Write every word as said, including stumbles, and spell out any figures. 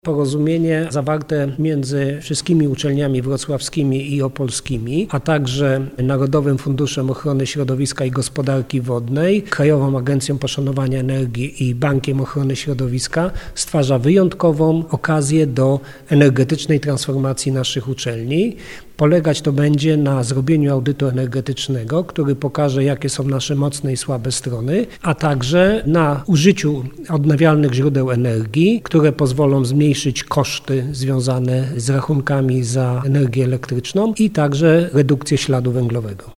Porozumienie zawarte między wszystkimi uczelniami wrocławskimi i opolskimi, a także Narodowym Funduszem Ochrony Środowiska i Gospodarki Wodnej, Krajową Agencją Poszanowania Energii i Bankiem Ochrony Środowiska stwarza wyjątkową okazję do energetycznej transformacji naszych uczelni. Polegać to będzie na zrobieniu audytu energetycznego, który pokaże, jakie są nasze mocne i słabe strony, a także na użyciu odnawialnych źródeł energii, które pozwolą zmniejszyć koszty związane z rachunkami za energię elektryczną i także redukcję śladu węglowego.